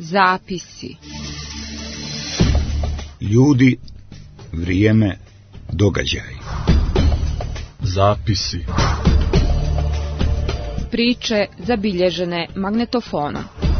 Zapisi. Ljudi, vrijeme, događaj. Zapisi. Priče zabilježene magnetofonom.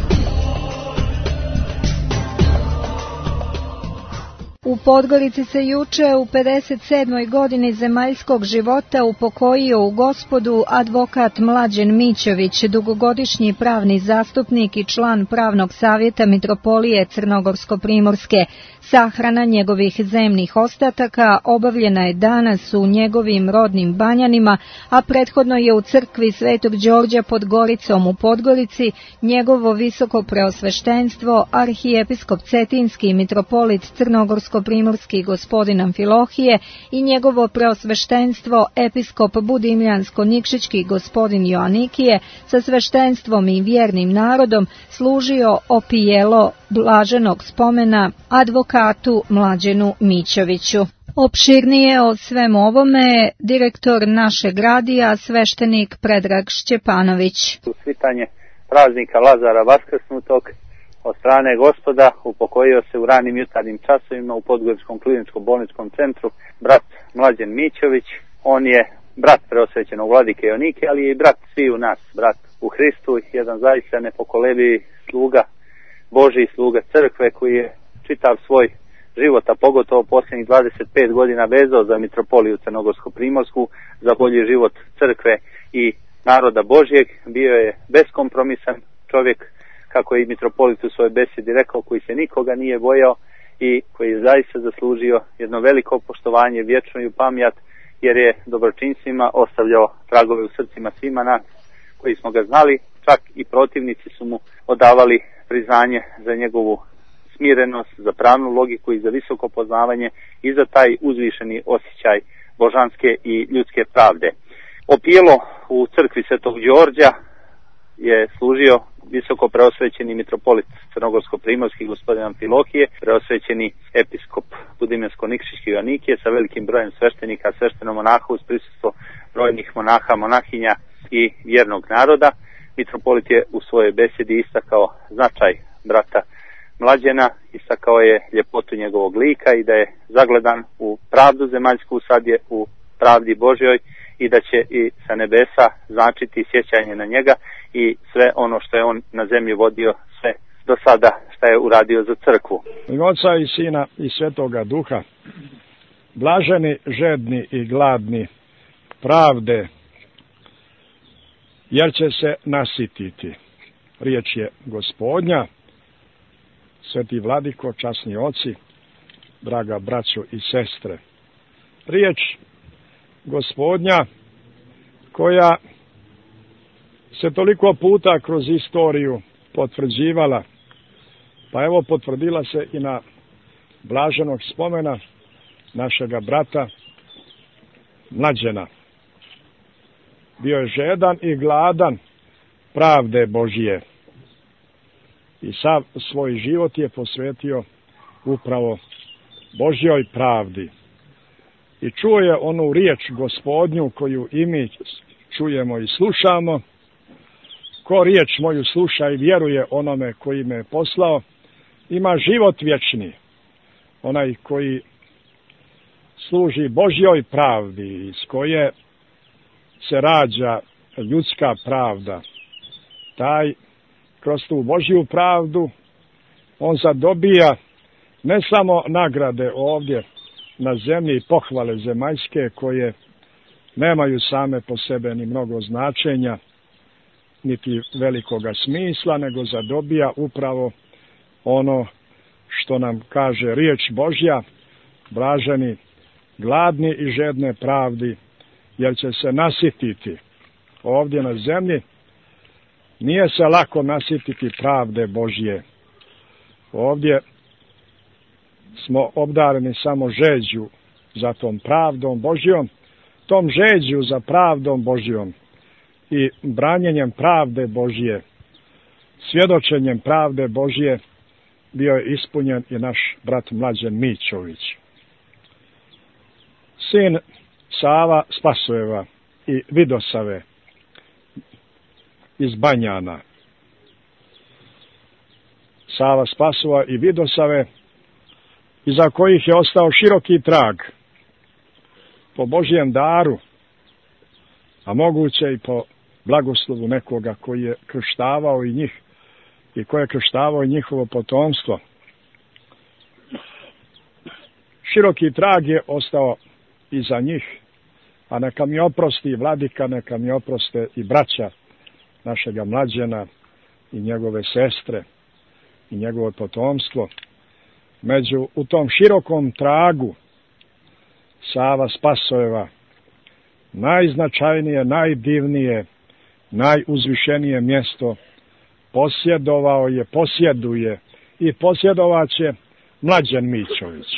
U Podgorici se juče u 57. godini zemaljskog života upokojio u Gospodu advokat Mlađen Mićović, dugogodišnji pravni zastupnik i član Pravnog savjeta Mitropolije Crnogorsko-Primorske. Sahrana njegovih zemnih ostataka obavljena je danas u njegovim rodnim Banjanima, a prethodno je u crkvi Svetog Đorđa pod Goricom u Podgorici njegovo visoko preosveštenstvo arhijepiskop Cetinski mitropolit Crnogorsko-Primorski gospodin Amfilohije i njegovo preosveštenstvo episkop Budimljansko-Nikšićki gospodin Joanikije sa sveštenstvom i vjernim narodom služio opijelo blaženog spomena advokatu Mlađenu Mićoviću. Opširnije o svem ovome direktor našeg radija, sveštenik Predrag Šćepanović. Svitanje praznika Lazara Vaskrsnutog od strane Gospoda upokojio se u ranim jutarnjim časovima u Podgoričkom kliničkom bolničkom centru brat Mlađen Mićović. On je brat preosvećenog vladike Joanike, ali je i brat sviju nas, brat u Hristu, jedan zaista nepokolebljivi sluga Božji, sluga crkve koji je čitav svoj život, a pogotovo posljednjih 25 godina vezao za mitropoliju Crnogorsko-Primorsku, za bolji život crkve i naroda Božjeg. Bio je beskompromisan čovjek, kako je i mitropolit u svojoj besedi rekao, koji se nikoga nije bojao i koji je zaista zaslužio jedno veliko poštovanje, vječnu pamjat, jer je dobročinstvima ostavljao tragove u srcima svima nas koji smo ga znali. Čak i protivnici su mu odavali priznanje za njegovu smirenost, za pravnu logiku i za visoko poznavanje i za taj uzvišeni osjećaj božanske i ljudske pravde. Opijelo u crkvi Svetog Đorđa je služio visoko preosvećeni mitropolit Crnogorsko-Primorski gospodin Amfilohije, preosvećeni episkop Budimljansko-Nikšićki Joanikije sa velikim brojem sveštenika, sveštenomonaha uz prisustvo brojnih monaha, monahinja i vjernog naroda. Mitropolit je u svojoj besedi istakao značaj brata Mlađena, istakao je ljepotu njegovog lika i da je zagledan u pravdu zemaljsku, sad je u pravdi Božjoj i da će i sa nebesa značiti sjećanje na njega i sve ono što je on na zemlji vodio, sve do sada što je uradio za crkvu. Oca i Sina i Svetoga Duha, blaženi, žedni i gladni pravde, jer će se nasititi. Riječ je Gospodnja. Sveti Vladiko, časni oci, draga braćo i sestre. Riječ Gospodnja koja se toliko puta kroz istoriju potvrđivala, pa evo potvrdila se i na blaženog spomena našega brata Mlađena. Bio je žedan i gladan pravde Božije i sav svoj život je posvetio upravo Božjoj pravdi. I čuo je onu riječ Gospodnju koju i mi čujemo i slušamo. Ko riječ moju sluša i vjeruje onome koji me je poslao, ima život vječni. Onaj koji služi Božjoj pravdi, iz koje se rađa ljudska pravda, taj kroz tu Božju pravdu on zadobija ne samo nagrade ovdje na zemlji i pohvale zemaljske koje nemaju same po sebe ni mnogo značenja niti velikoga smisla, nego zadobija upravo ono što nam kaže riječ Božja, blaženi, gladni i žedne pravdi, jer će se nasititi. Ovdje na zemlji nije se lako nasititi pravde Božje. Ovdje smo obdareni samo žeđu za tom pravdom Božjom, tom žeđu za pravdom Božjom i branjenjem pravde Božje, svjedočenjem pravde Božje bio je ispunjen i naš brat Mlađen Mićović. Sin Sava Spasojeva i Vidosave iz Banjana. Sava Spasova i Vidosave, iza kojih je ostao široki trag po Božjem daru, a moguće i po blagoslovu nekoga koji je krštavao i njih i koji je krštavao i njihovo potomstvo. Široki trag je ostao iza njih, a neka mi oprosti vladika, neka mi oproste i braća našega Mlađena i njegove sestre i njegovo potomstvo. U tom širokom tragu Sava Spasojeva najznačajnije, najdivnije, najuzvišenije mjesto posjedovao je, posjeduje i posjedovaće Mlađen Mićović.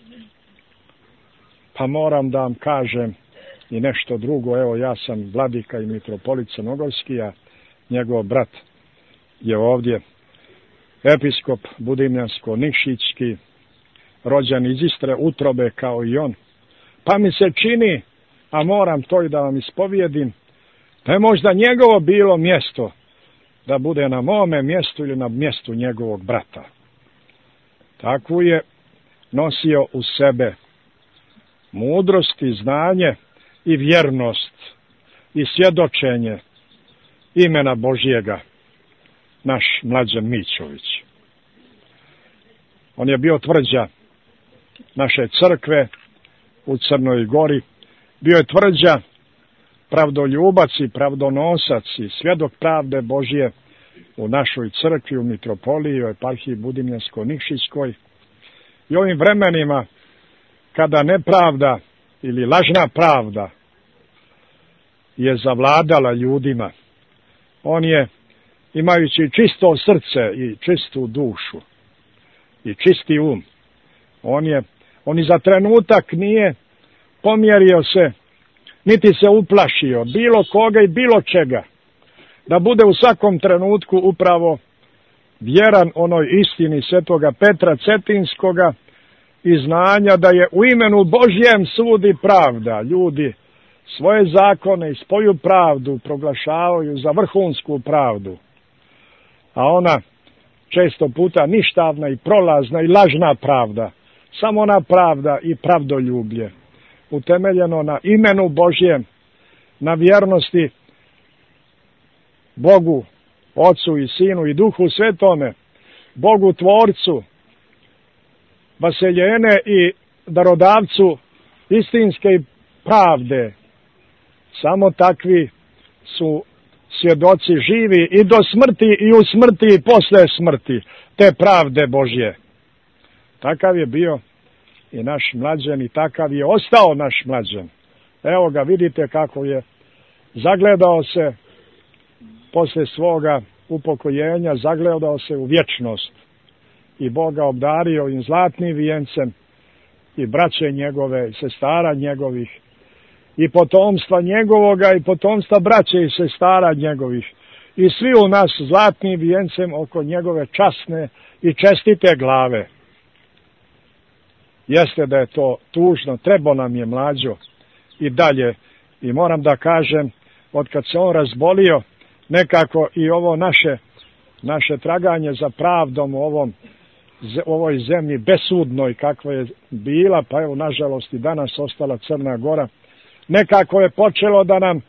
Pa moram da vam kažem i nešto drugo. Evo, ja sam vladika i mitropolit crnogorski, a njegov brat je ovdje episkop budimljansko-nikšićki, rođen iz iste utrobe kao i on. Pa mi se čini, a moram to i da vam ispovijedim, da je možda njegovo bilo mjesto da bude na mome mjestu ili na mjestu njegovog brata. Takvu je nosio u sebe mudrost i znanje i vjernost i svjedočenje imena Božjega, naš Mlađen Mićović. On je bio tvrđa naše crkve u Crnoj Gori, bio je tvrđa pravdoljubac i pravdonosac i svjedok pravde Božje u našoj crkvi, u mitropoliji, u eparhiji Budimljansko-Nikšićkoj. I ovim vremenima kada nepravda ili lažna pravda je zavladala ljudima, on je, imajući čisto srce i čistu dušu i čisti um, on i za trenutak nije pomjerio se, niti se uplašio bilo koga i bilo čega, da bude u svakom trenutku upravo vjeran onoj istini svetoga Petra Cetinskoga i znanja da je u imenu Božjem sudi pravda. Ljudi svoje zakone i svoju pravdu proglašavaju za vrhunsku pravdu, a ona često puta ništavna i prolazna i lažna pravda, samo ona pravda i pravdoljublje utemeljeno na imenu Božjem, na vjernosti Bogu, Ocu i Sinu i Duhu Svetome, Bogu Tvorcu, Vaseljene i darodavcu istinske pravde. Samo takvi su svjedoci živi i do smrti i u smrti i posle smrti te pravde Božje. Takav je bio i naš Mlađen i takav je ostao naš Mlađen. Evo ga, vidite kako je zagledao se posle svoga upokojenja, zagledao se u vječnost i Boga obdario im zlatnim vijencem i braće njegove i sestara njegovih i potomstva njegovoga i potomstva braće i sestara njegovih i svi u nas zlatnim vijencem oko njegove časne i čestite glave. Jeste da je to tužno, trebao nam je Mlađo i dalje, i moram da kažem, od kad se on razbolio, nekako i ovo naše traganje za pravdom u ovoj zemlji besudnoj kakva je bila, pa evo nažalost i danas ostala Crna Gora, nekako je počelo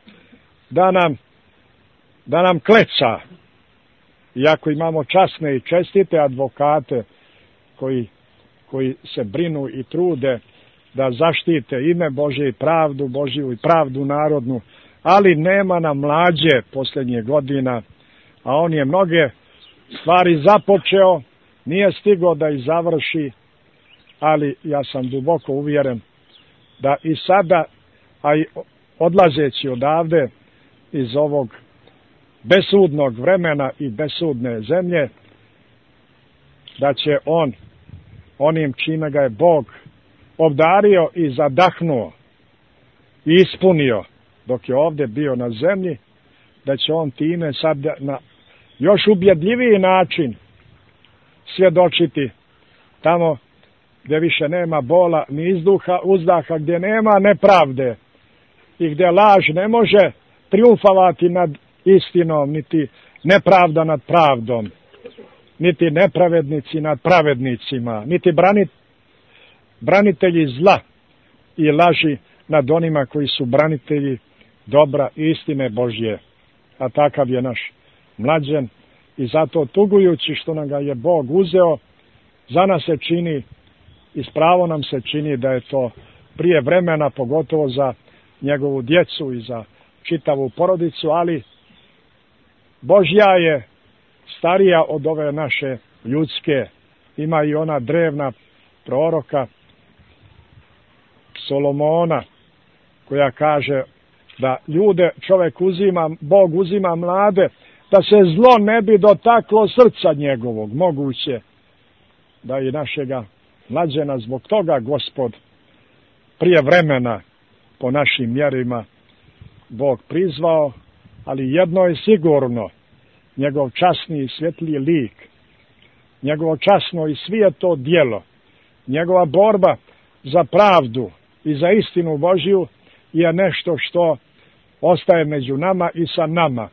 da nam kleca. Iako imamo časne i čestite advokate koji se brinu i trude da zaštite ime Božje i pravdu Božju i pravdu narodnu, ali nema nam Mlađe posljednjih godina, a on je mnoge stvari započeo, nije stigao da ih završi, ali ja sam duboko uvjeren da i sada, a i odlazeći odavde iz ovog besudnog vremena i besudne zemlje, da će on onim čime ga je Bog obdario i zadahnuo i ispunio dok je ovdje bio na zemlji, da će on time sad na još ubjedljiviji način svjedočiti tamo gdje više nema bola ni uzdaha, gdje nema nepravde i gdje laž ne može triumfovati nad istinom, niti nepravda nad pravdom. niti nepravednici nad pravednicima, niti branitelji zla i laži nad onima koji su branitelji dobra i istine Božje. A takav je naš Mlađen i zato tugujući što nam ga je Bog uzeo, za nas se čini i s pravom nam se čini da je to prije vremena, pogotovo za njegovu djecu i za čitavu porodicu, ali Božja je starija od ove naše ljudske. Ima i ona drevna proroka Solomona koja kaže da ljude čovjek uzima, Bog uzima mlade, da se zlo ne bi dotaklo srca njegovog. Moguće da i našega Mlađena zbog toga Gospod prije vremena po našim mjerima Bog prizvao, ali jedno je sigurno, njegov časni i svjetliji lik, njegovo časno i svijeto djelo, njegova borba za pravdu i za istinu Božju je nešto što ostaje među nama i sa nama.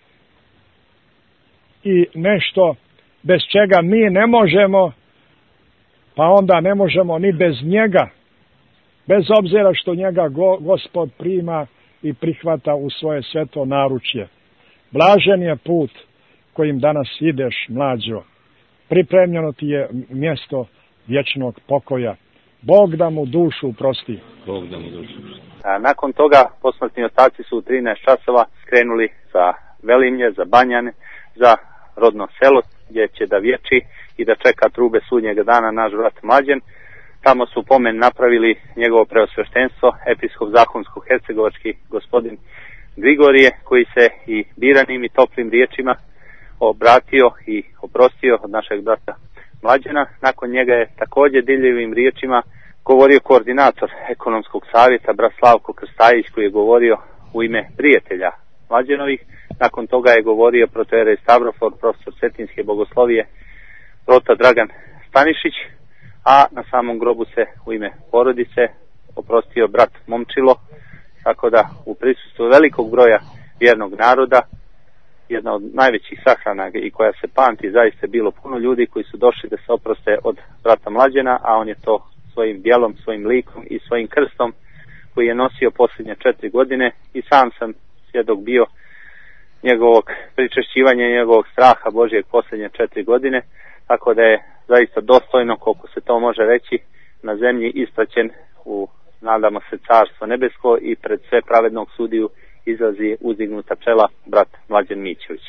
I nešto bez čega mi ne možemo, pa onda ne možemo ni bez njega, bez obzira što njega Gospod prima i prihvata u svoje sveto naručje. Blažen je put kojim danas ideš, mlađo. Pripremljeno ti je mjesto vječnog pokoja. Bog da mu dušu prosti. Bog da mu dušu. Nakon toga posmrtni ostaci su u 13 časova krenuli za Velimlje, za Banjane, za rodno selo gdje će da vječi i da čeka trube sudnjega dana naš brat Mlađen. Tamo su pomen napravili njegovo preosveštenstvo, episkop zakonsko-hercegovački gospodin Grigorije, koji se i biranim i toplim riječima obratio i oprostio od našeg brata Mlađena. Nakon njega je također divljivim riječima govorio koordinator ekonomskog savjeta, brat Slavko Krstajić, koji je govorio u ime prijatelja Mlađenovih. Nakon toga je govorio protojerej Stavrofor, profesor Cetinske bogoslovije, prota Dragan Stanišić, a na samom grobu se u ime porodice oprostio brat Momčilo, tako da u prisustvu velikog broja vjernog naroda, jedna od najvećih sahrana i koja se pamti, zaista bilo puno ljudi koji su došli da se oproste od brata Mlađena, a on je to svojim djelom, svojim likom i svojim krstom koji je nosio posljednje 4 godine i sam sam svjedok bio njegovog pričešćivanja, njegovog straha Božjeg posljednje 4 godine, tako da je zaista dostojno, koliko se to može reći, na zemlji ispraćen u, nadamo se, carstvo nebesko i pred sve pravednog sudiju izlazi uzdignuta čela brat Mlađen Mićović.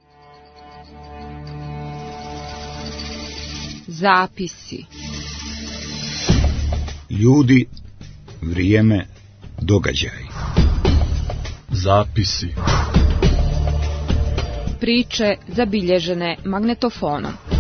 Zapisi. Ljudi, vrijeme, događaj. Zapisi. Priče zabilježene magnetofonom.